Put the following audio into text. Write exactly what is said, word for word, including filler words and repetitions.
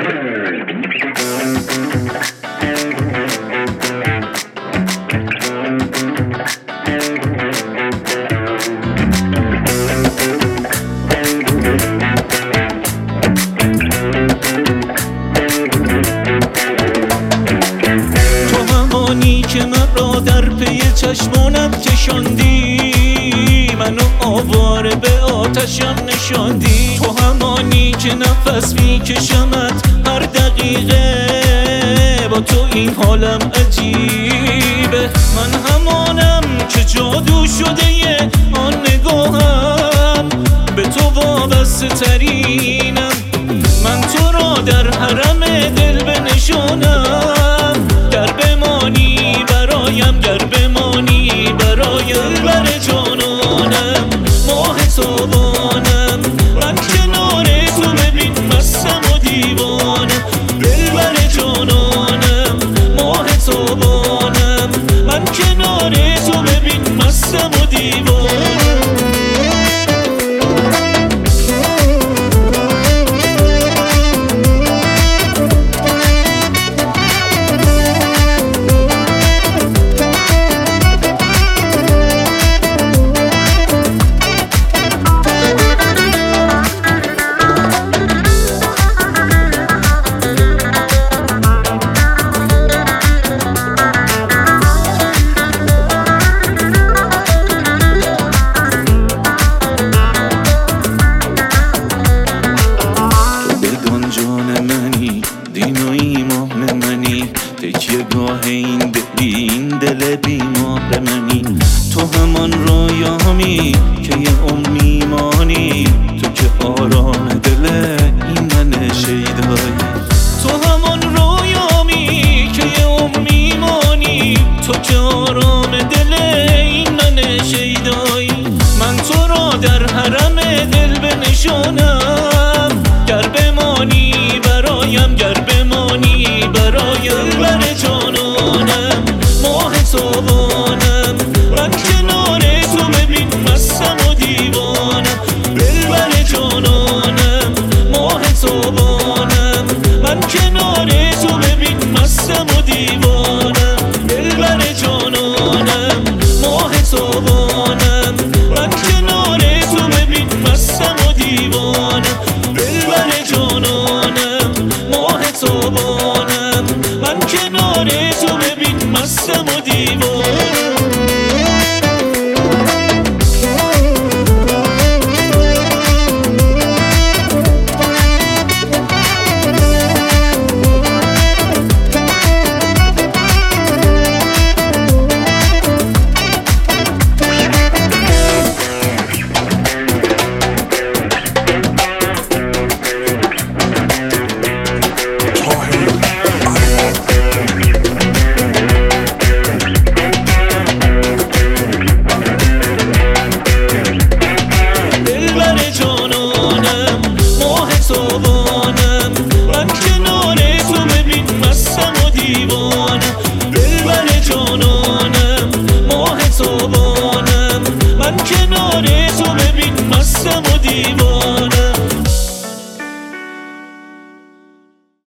که من را در پی چشمانم کشاندی، منو آواره به آتشم نشاندی. تو همانی که نفس میکشمت هر دقیقه، با تو این حالم عجیبه. من همانم که جادو شده یه آن نگاهم، به تو وابسته ترینم. من تو را در حرم دل بنشانم، گر بمانی برایم، گر بمانی برایم. بر جانانم ماه تابانم، من کنار تو ببین مستم و دیوانم. دل بر جانانم ماه تابانم، من کنار تو ببین مستم و دیوانم. دین و ایمان منی، تکیه گاه این دلی، این دل بیمار منی. تو همان رویامی که یه عمر میمانی، تو که آرام دل این من شیدایی. تو همان رویامی که یه عمر میمانی، تو که آرام دل این من شیدایی. من تو را در حرم دل بنشانم، گر بمانی برایم، گر بمانی برایم. بر جانانم ماه تابانم، من کنار تو ببین مستم و دیوانم. دل بر جانانم ماه تابانم،